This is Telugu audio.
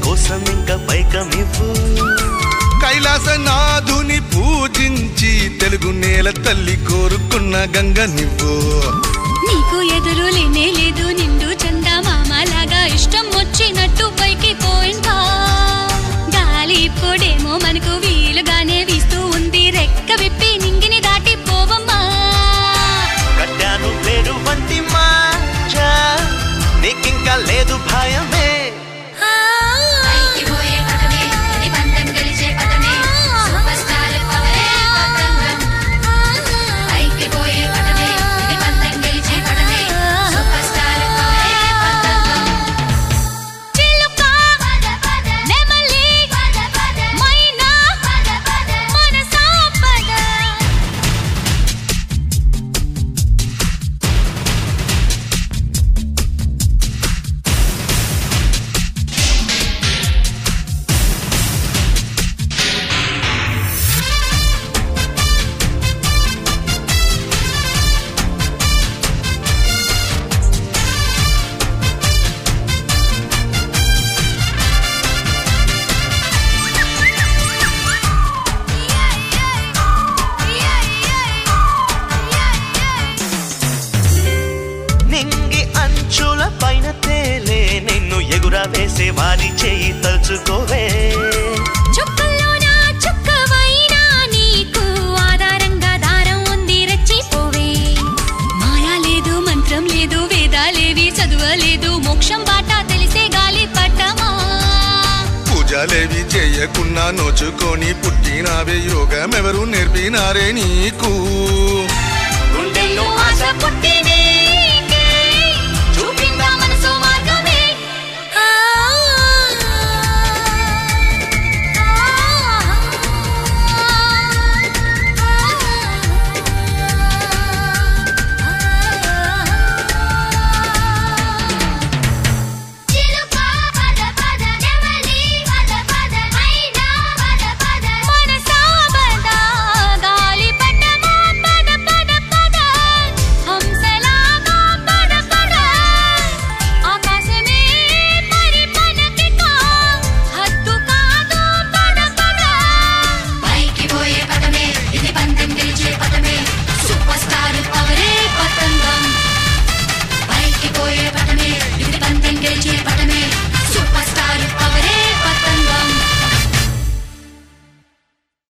కోసం ఇంకా పైకమివ్వు. కైలాసనాథుని పూజించి తెలుగు నేల తల్లి కోరుకున్న గంగ నివ్వు. నీకు ఎదురు లేనే లేదు నిండు చందమామలాగా ఇష్టం వచ్చినట్టు పైకి పోయిందా. గాలి ఇప్పుడేమో మనకు వీలుగానే వీస్తూ ఉంది. రెక్క విప్పి నింగిని దాటి పోవమ్మా. కట్టాను పేరు వంటి మాంజా నీకింకా లేదు భయమే. పైన తేలే నిన్ను ఎగురా వేసే వారి చేయి తలుచుకోవే. చుక్కల్లోన చుక్కవైనా నీకు ఆధారంగా దారం ఉంది రెచ్చిపోవే. మాయా లేదు మంత్రం లేదు వేదాలేవి చదువలేదు మోక్షం బాట తెలిసే గాలి పట్టమా. పూజలేవి చేయకున్నా నోచుకొని పుట్టినావే యోగమెవరు నేర్పినారే నీకు. గుండెల్లో ఆశ పుట్టినే